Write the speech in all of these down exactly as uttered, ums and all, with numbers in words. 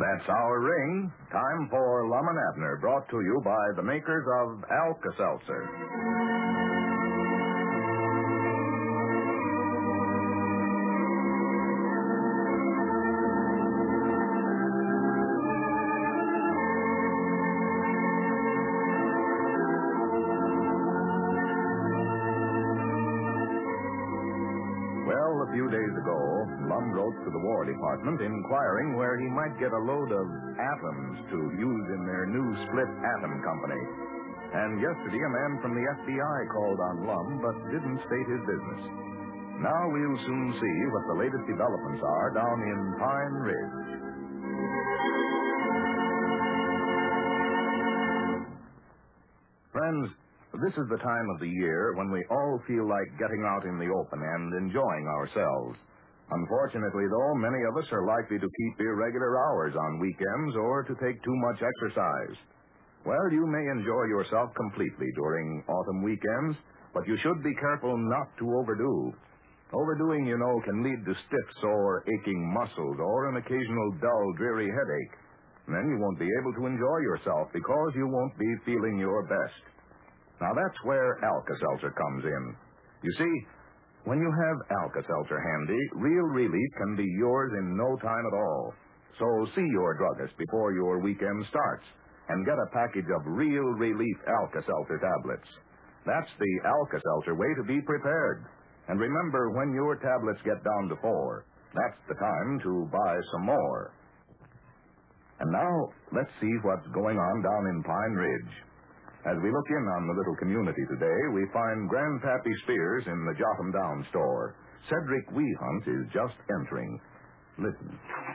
That's our ring. Time for Lum and Abner, brought to you by the makers of Alka-Seltzer. A few days ago, Lum wrote to the War Department inquiring where he might get a load of atoms to use in their new split atom company. And yesterday, a man from the F B I called on Lum, but didn't state his business. Now we'll soon see what the latest developments are down in Pine Ridge. Friends, this is the time of the year when we all feel like getting out in the open and enjoying ourselves. Unfortunately, though, many of us are likely to keep irregular hours on weekends or to take too much exercise. Well, you may enjoy yourself completely during autumn weekends, but you should be careful not to overdo. Overdoing, you know, can lead to stiff, sore, aching muscles or an occasional dull, dreary headache. And then you won't be able to enjoy yourself because you won't be feeling your best. Now, that's where Alka-Seltzer comes in. You see, when you have Alka-Seltzer handy, real relief can be yours in no time at all. So see your druggist before your weekend starts and get a package of Real Relief Alka-Seltzer tablets. That's the Alka-Seltzer way to be prepared. And remember, when your tablets get down to four, that's the time to buy some more. And now, let's see what's going on down in Pine Ridge. As we look in on the little community today, we find Grandpappy Spears in the Jotham Down store. Cedric Weehunt is just entering. Listen.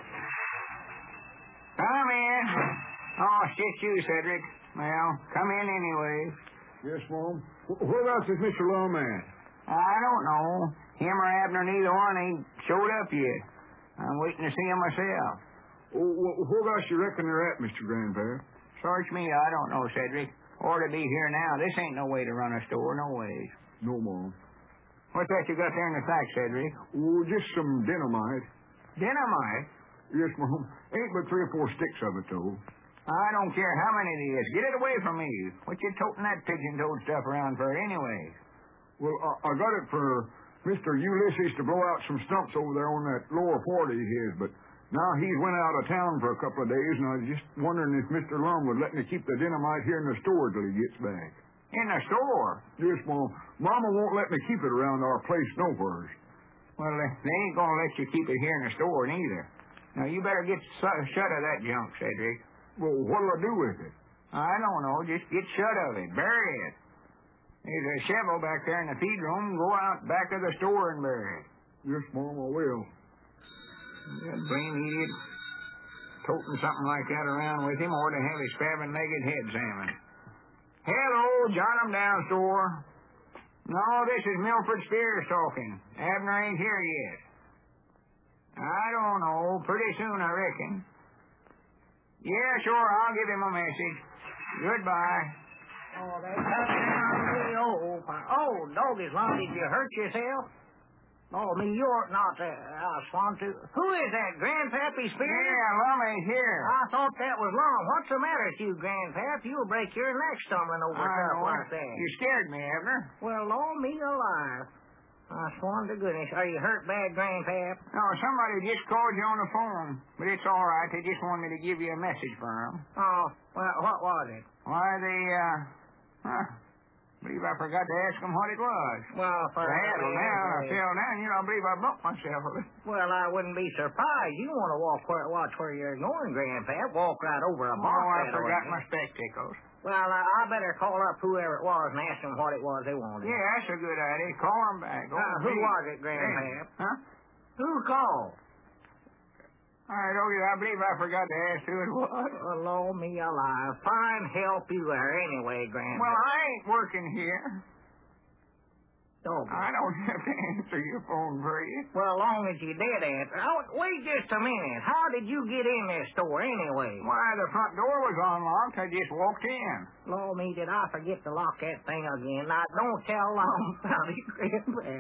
Come in. Oh, shit you, Cedric. Well, come in anyway. Yes, Mom. Where else is Mister Lum at? I don't know. Him or Abner, neither one ain't showed up yet. I'm waiting to see him myself. Oh, where else you reckon they're at, Mister Grandpa? Search me, I don't know, Cedric. Ought to be here now. This ain't no way to run a store, no ways. No, Mom. What's that you got there in the sack, Cedric? Oh, just some dynamite. Dynamite? Yes, Mom. Ain't but three or four sticks of it, though. I don't care how many it is. Get it away from me. What you toting that pigeon-toed stuff around for anyway? Well, I, I got it for Mister Ulysses to blow out some stumps over there on that lower forty of his, but now he's went out of town for a couple of days, and I was just wondering if Mister Lum would let me keep the dynamite here in the store till he gets back. In the store? Yes, Mom. Mama won't let me keep it around our place nowhere. Well, they ain't gonna let you keep it here in the store neither. Now, you better get su- shut of that junk, Cedric. Well, what'll I do with it? I don't know. Just get shut of it. Bury it. There's a shovel back there in the feed room. Go out back of the store and bury it. Yes, Mom, I will. That blame idiot toting something like that around with him ought to have his seven-legged head examined. Hello, Jotham Down store. No, this is Milford Spears talking. Abner ain't here yet. I don't know. Pretty soon, I reckon. Yeah, sure, I'll give him a message. Goodbye. Oh, that's me. Oh, oh, doggies, Lum, did you hurt yourself? Oh, me, you're not there. I was fond to. Who is that, Grandpappy Spears? Yeah, Lum ain't here. I thought that was Lum. What's the matter with you, Grandpap? You'll break your neck stumbling over stuff like that. You scared me, Abner. Well, Lord, me alive. I sworn to goodness. Are you hurt bad, Grandpap? No, somebody just called you on the phone. But it's all right. They just wanted me to give you a message for them. Oh, well, what was it? Why, they, uh, huh. I believe I forgot to ask them what it was. Well, for I had them down. I fell down. You know, I believe I bumped myself a bit. Well, I wouldn't be surprised. You want to walk where, watch where you're going, Grandpap. Walk right over a box. Oh, I that forgot way. my spectacles. Well, uh, I better call up whoever it was and ask them what it was they wanted. Yeah, that's a good idea. Call them back. Uh, who was it, Grandpap? Huh? Who called? I told you, I believe I forgot to ask who it was. Oh, Lord, me alive. Fine help you there anyway, Grandpap. Well, I ain't working here. Oh, I don't have to answer your phone for you. well, long as you did answer. Oh, wait just a minute. How did you get in this store anyway? Why, the front door was unlocked. I just walked in. Lord, me, did I forget to lock that thing again? Now, don't tell Long about it, Grandpap.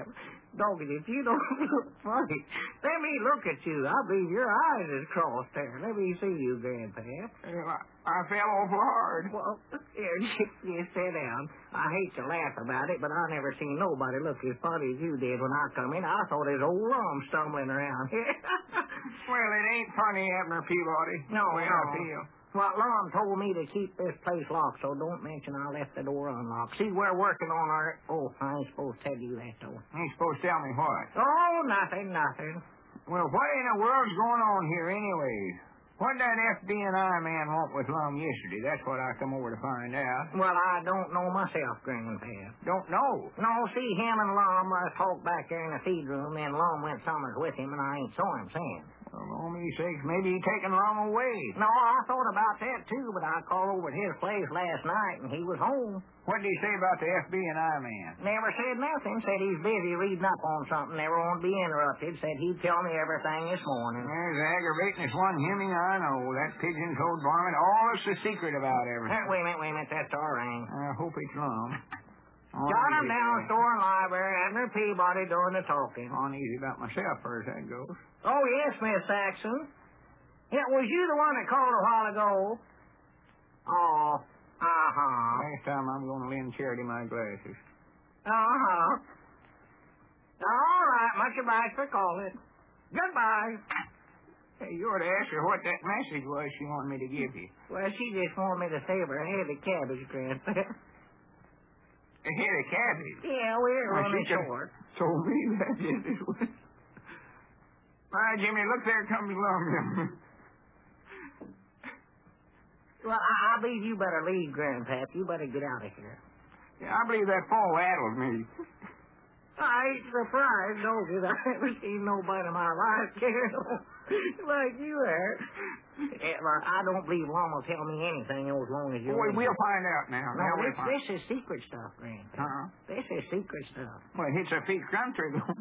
Doggy, if you don't look funny, let me look at you. I believe your eyes is crossed there. Let me see you, Grandpap. Well, I, I fell awful hard. Well, here, you sit down. I hate to laugh about it, but I never seen nobody look as funny as you did when I come in. I thought it was old Lum stumbling around here. Well, it ain't funny, Abner Peabody. No, the way no. I feel. Well, Lum told me to keep this place locked, so don't mention I left the door unlocked. See, we're working on our... Oh, I ain't supposed to tell you that, though. You ain't supposed to tell me what. Oh, nothing, nothing. Well, what in the world's going on here anyways? What did that F B and I man want with Lum yesterday? That's what I come over to find out. Well, I don't know myself, Grandpap. Don't know. No, see, him and Lum uh, talked back there in the feed room, then Lum went summers with him, and I ain't saw him since. Well, oh, me sakes, maybe he taken Lum away. No, I thought about that, too, but I called over at his place last night, and he was home. What did he say about the F B and I man? Never said nothing. Said he's busy reading up on something. Never want to be interrupted. Said he'd tell me everything this morning. There's the aggravatingest one hemming I know. That pigeon-toed varmint. All is the secret about everything. Uh, wait a minute, wait a minute. That's our ring. I hope it's Lum. Got him down store and library. Abner Peabody doing the talking. Uneasy about myself, far as that goes. Oh, yes, Miss Saxon. Yeah, was you the one that called a while ago? Oh, uh-huh. Next time I'm going to lend Charity my glasses. Uh-huh. All right, much obliged for calling. Goodbye. Hey, you ought to ask her what that message was she wanted me to give you. Well, she just wanted me to save her heavy cabbage, Grandpa. A head of cabbage? Yeah, we're Well, running she short. told me that just this way. All right, Jimmy, look, there comes Lum. Well, I, I believe you better leave, Grandpap. You better get out of here. Yeah, I believe that fall addled me. I ain't surprised, no, because I never seen nobody in my life care like you are. Yeah, well, I don't believe Lum will tell me anything as long as you're... Boy, we'll find out now. No, now we'll this, find... this is secret stuff, Grandpap. Uh-huh. This is secret stuff. Well, it's a feet country, though.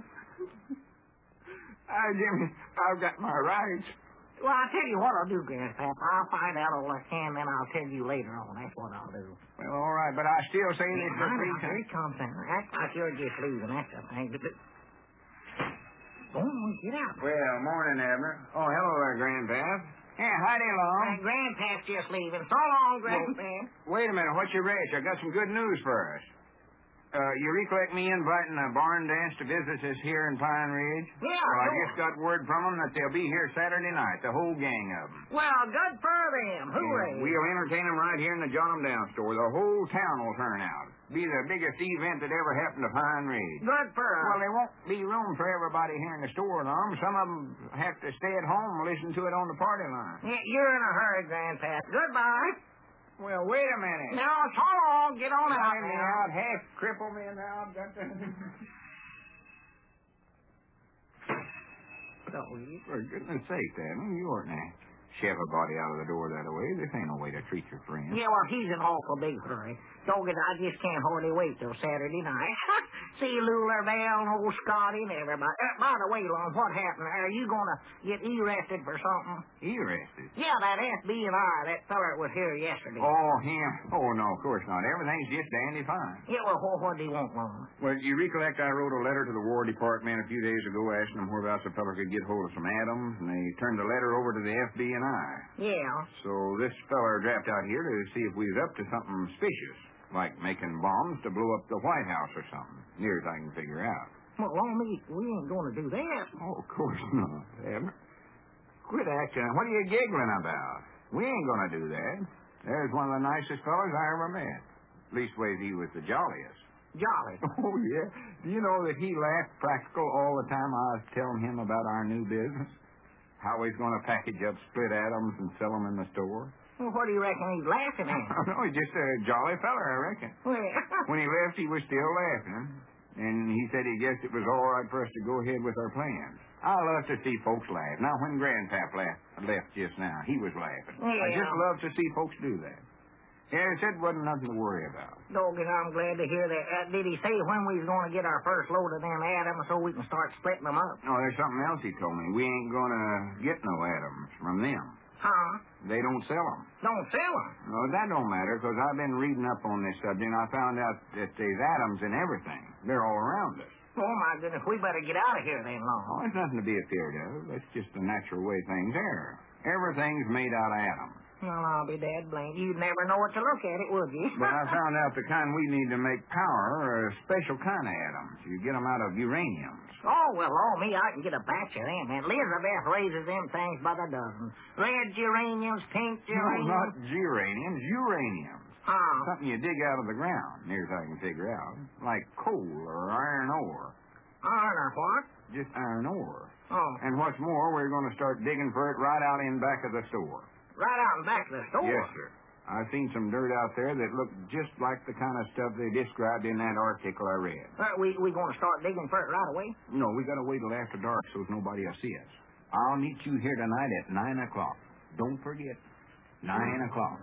Ah, Jimmy, I've got my rights. Well, I'll tell you what I'll do, Grandpap. I'll find out all I can, then I'll tell you later on. That's what I'll do. Well, all right, but I still say Yeah, this is I a free know. Here country. he comes now. Act like you're just leaving. That's the thing to do. Go on, get out. Well, morning, Abner. Oh, hello there, Grandpap. Yeah, howdy, Lum. Uh, Grandpap's just leaving. So long, Grandpap. Wait a minute, what's your race? I got some good news for us. Uh, you recollect me inviting a barn dance to visitors here in Pine Ridge? Yeah, Well, I sure. just got word from them that they'll be here Saturday night, the whole gang of them. Well, good for them. Hooray. Yeah, we'll entertain them right here in the John 'em Down store. The whole town will turn out. Be the biggest event that ever happened to Pine Ridge. Good for us. Well, there won't be room for everybody here in the store, Lum. Some of them have to stay at home and listen to it on the party line. Yeah, you're in a hurry, Grandpap. Goodbye. Well, wait a minute. Now, so long. Get on out Find me now. out, half cripple me now. I've got to... Oh, you... For goodness sake, Adam, you oughtn't to shove a body out of the door that way. This ain't no way to treat your friend. Yeah, well, he's an awful big hurry. Dogged, I just can't hardly wait till Saturday night. See Luler, Val, and old Scotty, and everybody. Uh, by the way, Lon, what happened? Are you going to get arrested for something? He arrested? Yeah, that F B and I, that feller that was here yesterday. Oh, him? Oh, no, of course not. Everything's just dandy fine. Yeah, well, what, what do you want, Lon? Well, you recollect I wrote a letter to the War Department a few days ago asking them whereabouts a feller could get hold of some atoms, and they turned the letter over to the F B and I. Yeah. So this feller dropped out here to see if we was up to something suspicious, like making bombs to blow up the White House or something, near as I can figure out. Well, Lon, we, we ain't going to do that. Oh, of course not, Abner. Quit acting. What are you giggling about? We ain't going to do that. There's one of the nicest fellas I ever met. Leastways, he was the jolliest. Jolly. Oh, yeah. Do you know that he laughed practical all the time I was telling him about our new business? How he's going to package up split atoms and sell them in the store? Well, what do you reckon he's laughing at? Oh, no, he's just a jolly feller, I reckon. Well, When he left, he was still laughing. And he said he guessed it was all right for us to go ahead with our plans. I love to see folks laugh. Now, when Grandpap left, left just now, he was laughing. I Yeah. just love to see folks do that. Yeah, he said wasn't nothing to worry about. Doggone, I'm glad to hear that. Uh, did he say when we was going to get our first load of them atoms so we can start splitting them up? Oh, there's something else he told me. We ain't going to get no atoms from them. Huh? They don't sell them. Don't sell them. No, that don't matter, because I've been reading up on this subject, and I found out that there's atoms in everything. They're all around us. Oh, my goodness, we better get out of here then, Long. Oh, it's nothing to be afeard of. That's just the natural way things are. Everything's made out of atoms. Well, I'll be dad blamed. You'd never know what to look at it, would you? But I found out the kind we need to make power are a special kind of atoms. You get them out of uraniums. Oh, well, oh, me, I can get a batch of them. And Elizabeth raises them things by the dozen. Red geraniums, pink No, geraniums. not geraniums, uraniums. Oh. Something you dig out of the ground, near as I can figure out. Like coal or iron ore. Iron or what? Just iron ore. Oh, And what's more, we're going to start digging for it right out in back of the store. right out in back of the store. Yes, sir. I've seen some dirt out there that looked just like the kind of stuff they described in that article I read. Uh, we we going to start digging for it right away? No, we got to wait till after dark so nobody will see us. I'll meet you here tonight at nine o'clock. Don't forget, nine o'clock.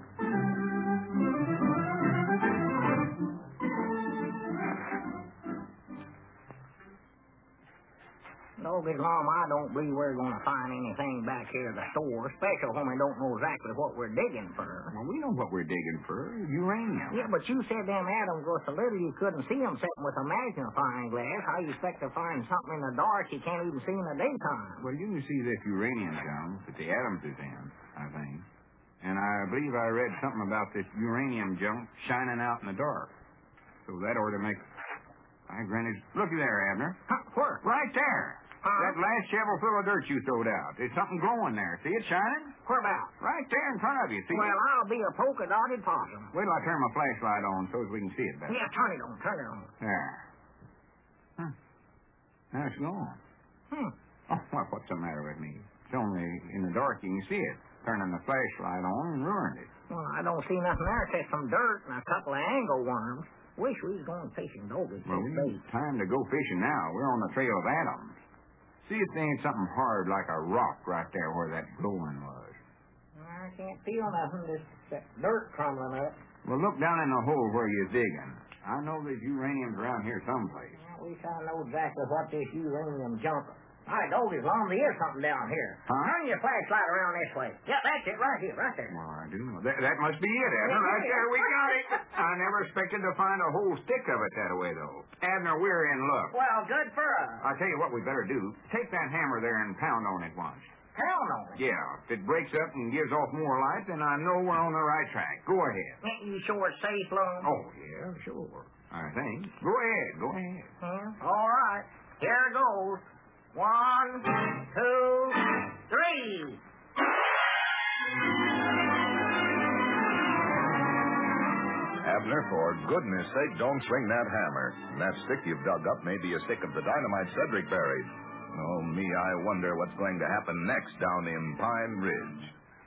No, Big Mom, I don't believe we're going to find anything back here at the store, especially when we don't know exactly what we're digging for. Well, we know what we're digging for. Uranium. Yeah, but you said them atoms were so little you couldn't see them sitting with a magnifying glass. How you expect to find something in the dark you can't even see in the daytime? Well, you can see this uranium junk that the atoms is in, I think. And I believe I read something about this uranium junk shining out in the dark. So that ought to make... I granted... Looky there, Abner. Huh, where? Right there. Huh? That last shovel full of dirt you throwed out. There's something glowing there. See it shining? Where about? Right there in front of you. See Well, it? I'll be a polka-dotted possum. Wait till I turn my flashlight on so as we can see it better. Yeah, turn it on, turn it on. There. Huh. Now it's gone. Hmm. Oh, well, what's the matter with me? It's only in the dark you can see it. Turning the flashlight on and ruined it. Well, I don't see nothing there except some dirt and a couple of angleworms. Wish we was going fishing, Dogie. Well, we ain't time to go fishing now. We're on the trail of atoms. See if there ain't something hard like a rock right there where that glowing was. I can't feel nothing. Just that dirt crumbling up. Well, look down in the hole where you're digging. I know there's uranium around here someplace. I wish I know exactly what this uranium junk is. All right, Dogie, Long, there is something down here. Huh? Turn your flashlight around this way. Yeah, that's it, right here, right there. Well, I do know. That, that must be it, Abner. Yeah, Right yeah. there, we got it. I never expected to find a whole stick of it that way, though. Abner, we're in luck. Well, good for us. I'll tell you what we better do. Take that hammer there and pound on it once. Pound on it. Yeah, if it breaks up and gives off more light, then I know we're on the right track. Go ahead. Ain't you sure it's safe, Long? Oh, yeah, sure. I think. Go ahead, go ahead. Yeah. All right. Here goes. One, two, three. Abner, for goodness sake, don't swing that hammer. That stick you've dug up may be a stick of the dynamite Cedric buried. Oh, me, I wonder what's going to happen next down in Pine Ridge.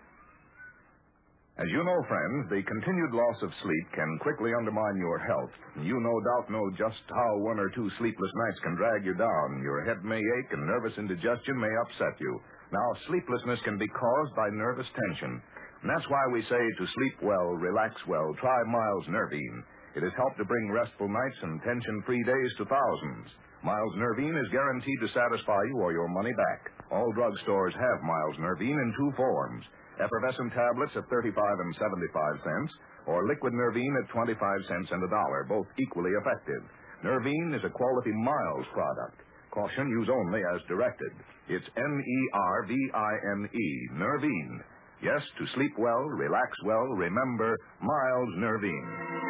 As you know, friends, the continued loss of sleep can quickly undermine your health. You no doubt know just how one or two sleepless nights can drag you down. Your head may ache and nervous indigestion may upset you. Now, sleeplessness can be caused by nervous tension. And that's why we say to sleep well, relax well, try Miles Nervine. It has helped to bring restful nights and tension-free days to thousands. Miles Nervine is guaranteed to satisfy you or your money back. All drugstores have Miles Nervine in two forms. Effervescent tablets at thirty-five and seventy-five cents, or liquid Nervine at twenty-five cents and a dollar, both equally effective. Nervine is a quality Miles product. Caution, use only as directed. It's N E R V I N E, Nervine. Yes, to sleep well, relax well, remember Miles Nervine.